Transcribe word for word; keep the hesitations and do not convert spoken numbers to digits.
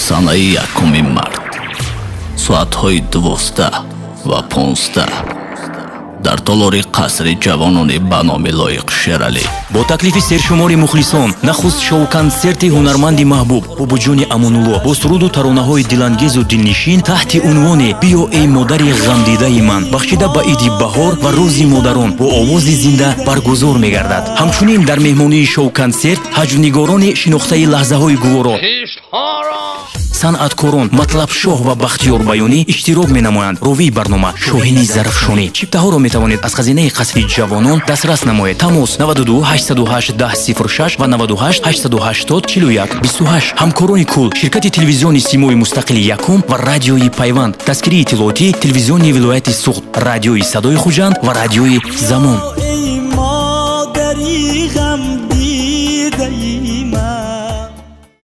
санаи якумин мард соатҳои дувоздаҳ ва понздаҳ дар толори қасри ҷавонони ба номи лоиқ Шералӣ бо таклифи сершумори мухлисон нахуст шоу-консерти ҳунарманди маҳбуб Бобуҷони Амонулло бо суруду таронаҳои дилангезу дилнишин таҳти унвони «Биё эй модари ғамдидаи ман» бахшида ба иди баҳор ва рӯзи модарон бо овози зинда баргузор мегардад. Ҳамчунин дар меҳмонии шоу-консерт ҳаҷвнигорони шинохтаи лаҳзаҳои гуворо, санъаткорон Матлабшоҳ ва Бахтиёр Баёнӣ иштирок менамоянд. Ровии барнома Шоҳини Зарафшонӣ. Чиптаҳоро метавонед аз хазинаи қасри ҷавонон дастрас намоед. Тамос наваду ду ҳаштсаду ҳашт даҳ сифр шаш ва наваду ҳашт ҳаштсаду ҳаштод чилу як бисту ҳашт. Ҳамкорони кул ширкати телевизиони Симои Мустақили Якум ва радиои Пайванд, дастгирии иттилоотӣ телевизиони вилояти Суғд, радиои Садои Хуҷанд ва радиои Замон.